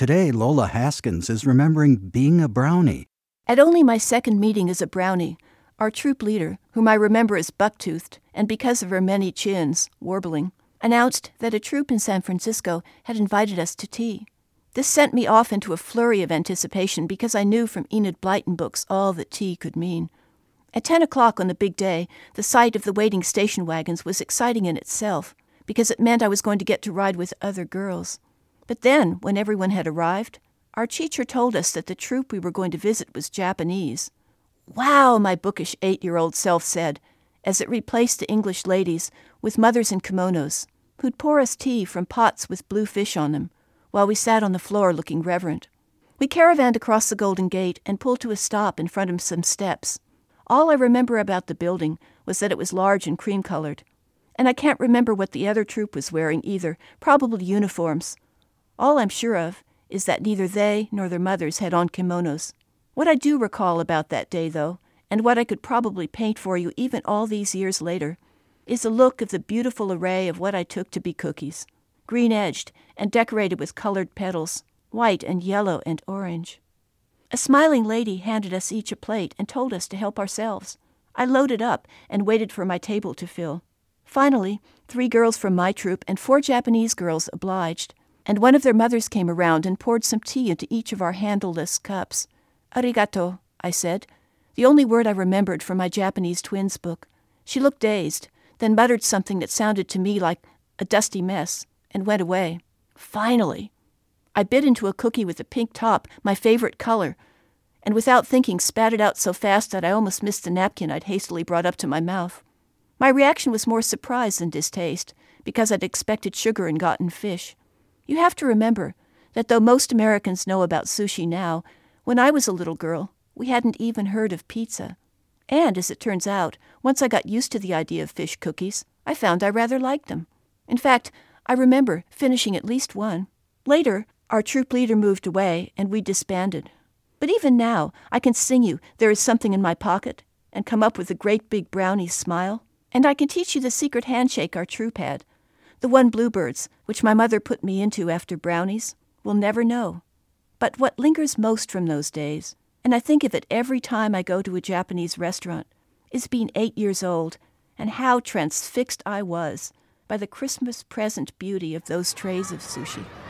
Today, Lola Haskins is remembering being a brownie. At only my second meeting as a brownie, our troop leader, whom I remember as buck-toothed, and because of her many chins, warbling, announced that a troop in San Francisco had invited us to tea. This sent me off into a flurry of anticipation because I knew from Enid Blyton books all that tea could mean. At 10 o'clock on the big day, the sight of the waiting station wagons was exciting in itself because it meant I was going to get to ride with other girls. But then, when everyone had arrived, our teacher told us that the troop we were going to visit was Japanese. "Wow," my bookish 8-year-old self said, as it replaced the English ladies with mothers in kimonos, who'd pour us tea from pots with blue fish on them, while we sat on the floor looking reverent. We caravanned across the Golden Gate and pulled to a stop in front of some steps. All I remember about the building was that it was large and cream-colored, and I can't remember what the other troop was wearing either, probably uniforms. All I'm sure of is that neither they nor their mothers had on kimonos. What I do recall about that day, though, and what I could probably paint for you even all these years later, is a look of the beautiful array of what I took to be cookies, green-edged and decorated with colored petals, white and yellow and orange. A smiling lady handed us each a plate and told us to help ourselves. I loaded up and waited for my table to fill. Finally, 3 girls from my troop and 4 Japanese girls obliged, and one of their mothers came around and poured some tea into each of our handleless cups. "Arigato," I said, the only word I remembered from my Japanese twins book. She looked dazed, then muttered something that sounded to me like a dusty mess, and went away. Finally! I bit into a cookie with a pink top, my favorite color, and without thinking spat it out so fast that I almost missed the napkin I'd hastily brought up to my mouth. My reaction was more surprise than distaste, because I'd expected sugar and gotten fish. You have to remember that though most Americans know about sushi now, when I was a little girl, we hadn't even heard of pizza. And, as it turns out, once I got used to the idea of fish cookies, I found I rather liked them. In fact, I remember finishing at least one. Later, our troop leader moved away, and we disbanded. But even now, I can sing you "There Is Something in My Pocket" and come up with a great big brownie smile. And I can teach you the secret handshake our troop had. The one Bluebirds, which my mother put me into after brownies, will never know. But what lingers most from those days, and I think of it every time I go to a Japanese restaurant, is being 8 years old and how transfixed I was by the Christmas present beauty of those trays of sushi.